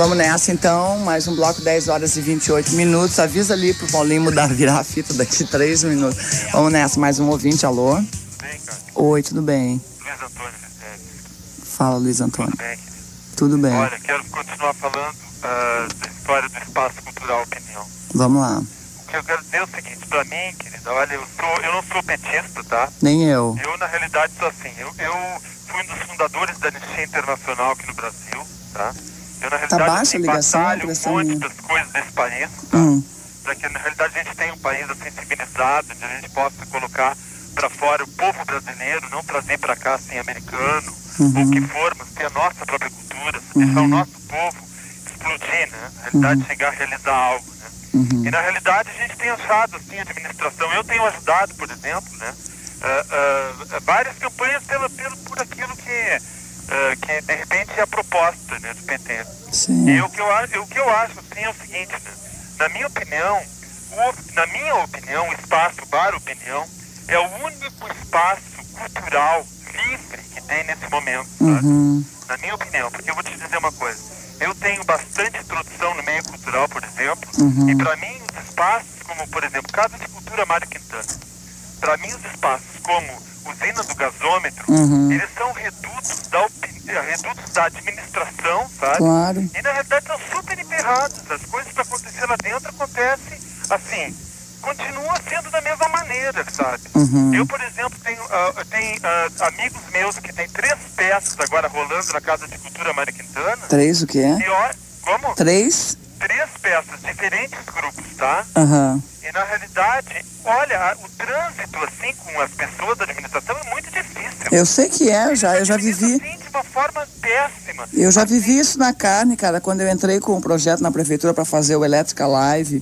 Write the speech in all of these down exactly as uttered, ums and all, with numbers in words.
Vamos nessa então, mais um bloco, dez horas e vinte e oito minutos. Avisa ali pro Paulinho mudar, virar a fita daqui três minutos. Vamos nessa, mais um ouvinte, alô? Bem, cara. Oi, tudo bem? Luiz Antônio, Recebe. Fala, Luiz Antônio. Tudo bem, querido? Tudo bem. Olha, quero continuar falando uh, da história do espaço cultural Opinião. Vamos lá. O que eu quero dizer é o seguinte, pra mim, querida, olha, eu, sou, eu não sou petista, tá? Nem eu. Eu, na realidade, sou assim, eu, eu fui um dos fundadores da Anistia Internacional aqui no Brasil, tá? Eu, na realidade, Tá baixa a ligação, batalho um monte minha. das coisas desse país, tá? Hum. Para que, na realidade, a gente tenha um país assim, civilizado, onde a gente possa colocar para fora o povo brasileiro, não trazer para cá, assim, americano, Uhum. ou o que for, mas ter a nossa própria cultura, Uhum. deixar o nosso povo explodir, né? Na realidade, Uhum. chegar a realizar algo, né? Uhum. E, na realidade, a gente tem achado, assim, a administração, eu tenho ajudado, por exemplo, né? Uh, uh, várias campanhas pela, pelo, por aquilo que, uh, que, de repente, é a proposta, né, do P T. Sim. E o que eu, acho- o que eu acho, assim, é o seguinte, né? Na minha opinião, o, na minha opinião, o espaço Bar Opinião é o único espaço cultural livre que tem nesse momento, sabe? Uhum. Na minha opinião, porque eu vou te dizer uma coisa. Eu tenho bastante introdução no meio cultural, por exemplo, Uhum. e para mim os espaços como, por exemplo, Casa de Cultura Mário Quintana, para mim os espaços como Usina do Gasômetro, Uhum. eles são redutos da, opi- redutos da administração, sabe? Claro. E na realidade são super emperrados. As coisas para acontecer lá dentro acontecem assim, continua sendo da mesma maneira, sabe? Uhum. Eu, por exemplo, tenho, uh, tenho uh, amigos meus que tem três peças agora rolando na Casa de Cultura Mário Quintana. Três o quê? E olha, como? Três? Três peças, diferentes grupos, tá? Aham. E na realidade, olha, a- o trânsito assim com as pessoas da administração é muito difícil. Eu sei que é, eu já, eu já vivi. Assim, de uma forma péssima. Eu já vivi isso na carne, cara, quando eu entrei com um projeto na prefeitura para fazer o Elétrica Live,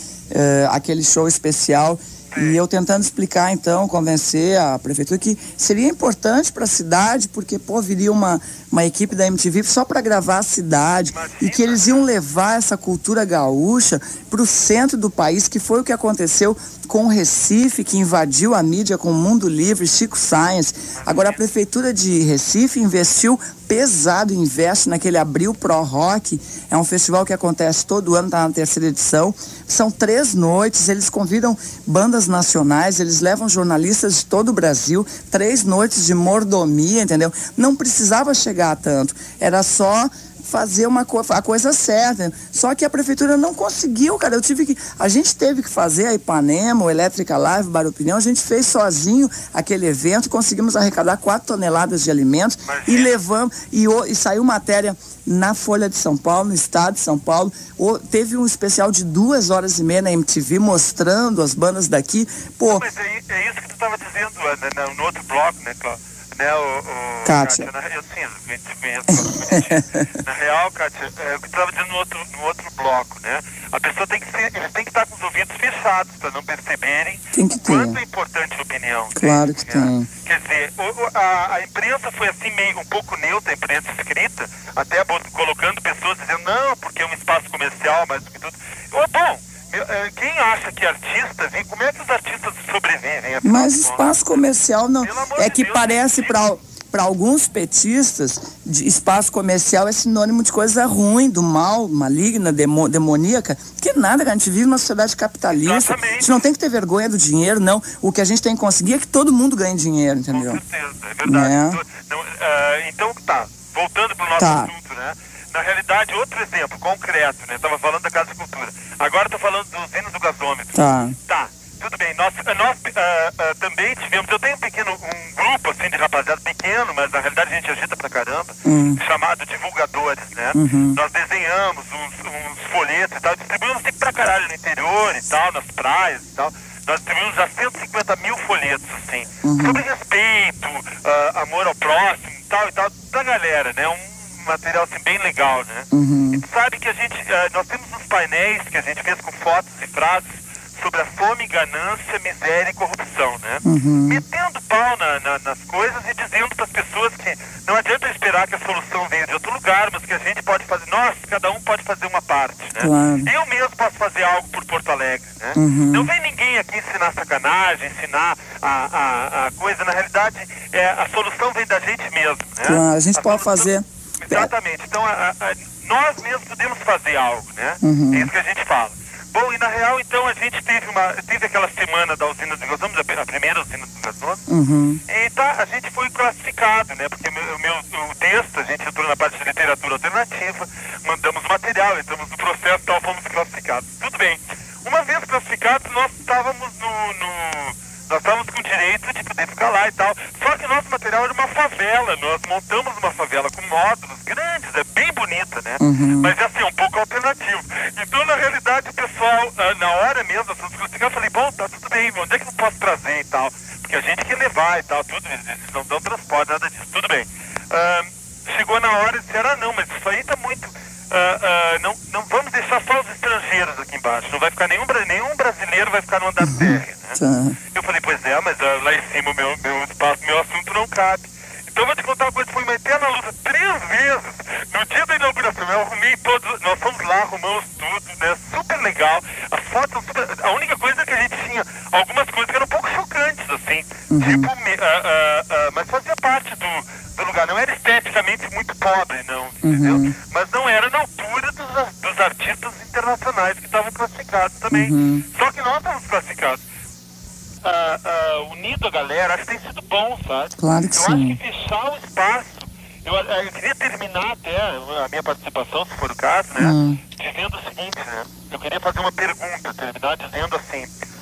eh, aquele show especial, e eu tentando explicar, então, convencer a prefeitura que seria importante para a cidade, porque, pô, viria uma, uma equipe da M T V só para gravar a cidade, e que eles iam levar essa cultura gaúcha para o centro do país, que foi o que aconteceu com o Recife, que invadiu a mídia com o Mundo Livre, Chico Science. Agora, a prefeitura de Recife investiu pesado, investe naquele Abril Pro Rock, é um festival que acontece todo ano, está na terceira edição. São três noites, eles convidam bandas nacionais, eles levam jornalistas de todo o Brasil, três noites de mordomia, entendeu? Não precisava chegar a tanto, era só fazer uma co- a coisa certa. Só que a prefeitura não conseguiu, cara. Eu tive que, a gente teve que fazer a Ipanema, o Elétrica Live, Bar Opinião, a gente fez sozinho aquele evento, conseguimos arrecadar quatro toneladas de alimentos e levamos, e, o- e saiu matéria na Folha de São Paulo, no estado de São Paulo. O- teve um especial de duas horas e meia na M T V mostrando as bandas daqui. Pô, Mas é, é isso que tu estava dizendo né, no, no outro bloco, né, Cláudio? Né, o, o, Kátia. na, eu sim, eu te conheço. Na real, Kátia, é o que tu estava dizendo no outro, no outro bloco, né? A pessoa tem que ser, eles têm que estar com os ouvidos fechados para não perceberem Tem que o quanto ter. é importante a opinião. Claro que né? tem. Quer dizer, o, o, a, a imprensa foi assim meio um pouco neutra, a imprensa escrita, até bot- colocando pessoas dizendo, não, porque é um espaço comercial, mais do que tudo. Ô, bom, meu, eh, quem acha que artista, vem, como é que os artistas sobrevivem? afinal Mas de contas? espaço comercial não. Pelo amor É de que Deus, parece para para alguns petistas, de espaço comercial é sinônimo de coisa ruim, do mal, maligna, demo, demoníaca. Que nada, cara, a gente vive numa sociedade capitalista. Exatamente. A gente não tem que ter vergonha do dinheiro, não. O que a gente tem que conseguir é que todo mundo ganhe dinheiro, entendeu? Com certeza, é verdade. Né? Então, não, ah, então, tá, voltando para o nosso Tá. assunto, né? Na realidade, outro exemplo concreto, né? Estava falando da Casa de Cultura. Agora estou falando dos hinos do gasômetro. Tá. Tá, tudo bem. Nós, nós ah, ah, também tivemos, eu tenho um pequeno, um grupo assim de rapaziada pequeno, mas na realidade a gente agita pra caramba, Hum. chamado Divulgadores, né? Uhum. Nós desenhamos uns, uns folhetos e tal, distribuímos assim pra caralho no interior e tal, nas praias e tal. Nós distribuímos já cento e cinquenta mil folhetos, assim, Uhum. sobre respeito, ah, amor ao próximo e tal e tal, da galera, né? Um material assim bem legal, né? Uhum. E tu sabe que a gente, ah, nós temos uns painéis que a gente fez com fotos e frases sobre a fome, ganância, miséria e corrupção, né? Uhum. Metendo pau na, na, nas coisas e dizendo para as pessoas que não adianta esperar que a solução venha de outro lugar, mas que a gente pode fazer, nós, cada um pode fazer uma parte, né? Claro. Eu mesmo posso fazer algo por Porto Alegre, né? Uhum. Não vem ninguém aqui ensinar sacanagem, ensinar a, a, a coisa, na realidade, é, a solução vem da gente mesmo, né? Claro, a gente pode solução- fazer. Exatamente. Então, a, a, nós mesmos podemos fazer algo, né? Uhum. É isso que a gente fala. Bom, e na real, então, a gente teve uma teve aquela semana da usina dos Gasômetros, a primeira usina dos Gasômetros, uhum. e tá, a gente foi classificado, né? Porque o meu, meu o texto, a gente entrou na parte de literatura alternativa, mandamos material, entramos no processo e tal, fomos classificados. Tudo bem. Uma vez classificados, nós estávamos no... no Nós estávamos com direito de poder ficar lá e tal. Só que nosso material era uma favela. Nós montamos uma favela com módulos grandes, é bem bonita, né? Uhum. Mas assim, um pouco alternativo. Então, na realidade, o pessoal, na hora mesmo, nós fomos classificar, eu falei, bom, tá tudo bem, onde é que eu posso trazer e tal? Porque a gente quer levar e tal, tudo, eles não dão transporte, nada disso, tudo bem. Uh, chegou na hora e disseram, ah, não, mas isso aí tá muito... Uh, uh, não, não vamos deixar só os estrangeiros aqui embaixo, não vai ficar nenhum, nenhum brasileiro vai ficar no andar térreo, né? Tá. Eu falei, pois é, mas uh, lá em cima o meu, meu espaço, meu assunto não cabe. Então eu vou te contar uma coisa, foi uma eterna luta, três vezes. No dia da inauguração, eu arrumei todos, nós fomos lá, arrumamos tudo, né? Super legal. As fotos são super... A única coisa é que a gente tinha algumas coisas que eram um pouco chocantes, assim. Uhum. Tipo, uh, uh, uh, mas fazia parte do, do lugar. Não era esteticamente muito pobre, não, entendeu? Uhum. Mas não era na altura dos, dos artistas internacionais que estavam classificados também. Uhum. Só que nós estávamos classificados. Uh, uh, unido a galera, acho que tem sido bom, sabe? Claro que eu sim. acho que fechar o espaço, eu, eu queria terminar até a minha participação, se for o caso, né? Hum. Dizendo o seguinte, né? Eu queria fazer uma pergunta, terminar dizendo assim,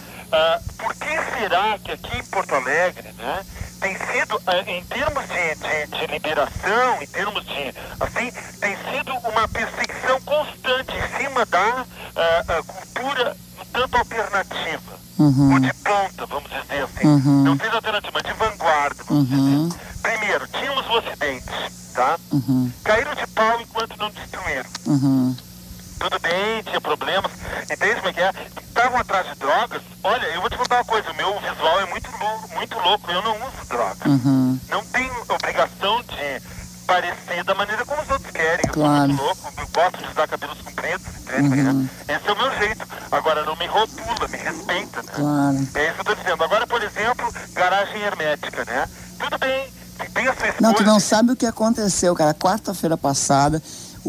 uh, por que será que aqui em Porto Alegre, né, tem sido, uh, em termos de, de, de liberação, em termos de, assim, tem sido uma perseguição constante em cima da uh, uh, cultura tanto alternativa, Uhum. ou de ponta, vamos dizer assim. Uhum. Não seja alternativa, mas de vanguarda, vamos Uhum. dizer. Primeiro, tínhamos o Ocidente, tá? Uhum. Caíram de pau enquanto não destruíram. Uhum. Tudo bem, tinha problemas, entende como é que é? Estavam atrás de drogas. Olha, eu vou te contar uma coisa, o meu visual é muito louco, muito louco, eu não uso droga. Uhum. Não tenho obrigação de parecer da maneira como os outros querem. Eu Claro. sou muito louco, eu gosto de usar cabelos compridos, entende? Uhum. Esse é o meu jeito. Agora, não me rotula, me respeita, né? Claro. É isso que eu tô dizendo. Agora, por exemplo, garagem hermética, né? Tudo bem, tem a sua escolha. Não, tu não sabe o que aconteceu, cara. Quarta-feira passada,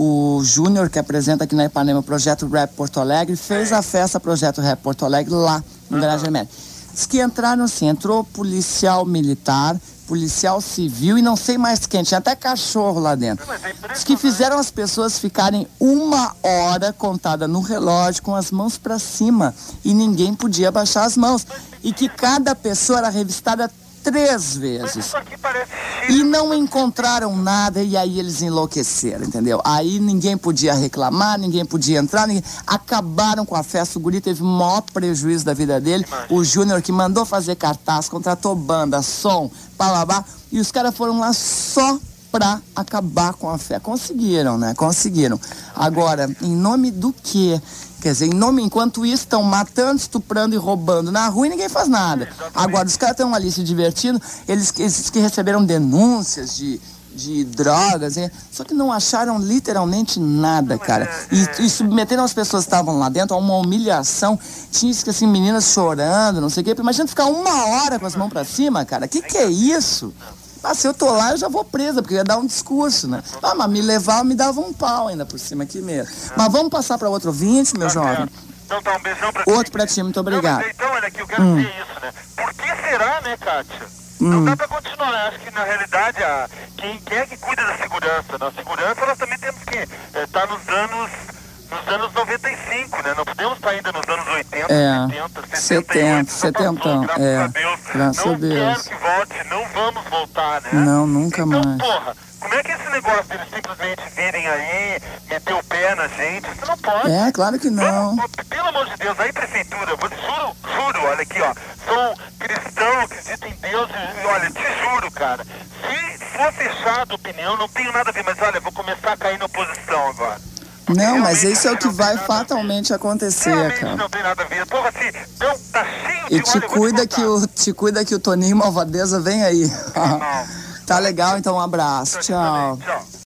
o Júnior, que apresenta aqui na Ipanema o Projeto Rap Porto Alegre, fez a festa Projeto Rap Porto Alegre lá no Uhum. Garagem Hermética. Diz que entraram assim, entrou policial militar, policial civil e não sei mais quem, tinha até cachorro lá dentro. Mas é Diz que fizeram as pessoas ficarem uma hora contada no relógio com as mãos pra cima e ninguém podia baixar as mãos. E que cada pessoa era revistada três Mas vezes. isso aqui parece E não encontraram nada e aí eles enlouqueceram, entendeu? Aí ninguém podia reclamar, ninguém podia entrar, ninguém... acabaram com a festa. O guri teve o maior prejuízo da vida dele. O Júnior, que mandou fazer cartaz, contratou banda, som, palabá, e os caras foram lá só pra acabar com a festa. Conseguiram, né? Conseguiram. Agora, em nome do quê? Quer dizer, em nome, enquanto isso, estão matando, estuprando e roubando na rua e ninguém faz nada. Agora, os caras estão ali se divertindo, eles, eles que receberam denúncias de, de drogas, hein? Só que não acharam literalmente nada, cara. E, e submeteram as pessoas que estavam lá dentro a uma humilhação. Tinha isso que assim, meninas chorando, não sei o quê. Imagina ficar uma hora com as mãos pra cima, cara. Que que é isso? Ah, se eu tô lá, eu já vou presa, porque eu ia dar um discurso, né? Ah, mas me levar, me dava um pau ainda por cima aqui mesmo. Mas vamos passar para outro ouvinte, meu Tá jovem. certo. Então tá, um beijão pra ti. Outro pra ti, muito obrigado. Não, mas então, olha aqui, eu quero Hum. dizer isso, né? Por que será, né, Kátia? Hum. Não dá pra continuar. Acho que, na realidade, a, quem, quem é que cuida da segurança? Na segurança, nós também temos que estar tá nos anos... Nos anos noventa e cinco, né? Não podemos estar ainda nos anos oitenta, É, setenta, setenta e oito. setenta, Já passou, graças é, a Deus. graças não a Deus. quero que volte, não vamos voltar, né? Não, nunca então, mais. porra, como é que esse negócio deles simplesmente virem aí, meter o pé na gente? Isso não pode. É, claro que não. Vamos, pelo amor de Deus, aí prefeitura, eu vou, juro, juro, olha aqui, ó. Sou cristão, acredito em Deus, e olha, te juro, cara. Se for fechado a opinião, não tenho nada a ver, mas olha, vou começar a cair na oposição agora. Não, mas isso é o que não tem vai nada fatalmente acontecer, Realmente cara. não tem nada a ver. Porra, assim, então, tá cheio de... E te olha, eu vou cuida te que o, te cuida que o Toninho Malvadeza vem aí. Não. Tá legal, então um abraço. Tchau. Tchau.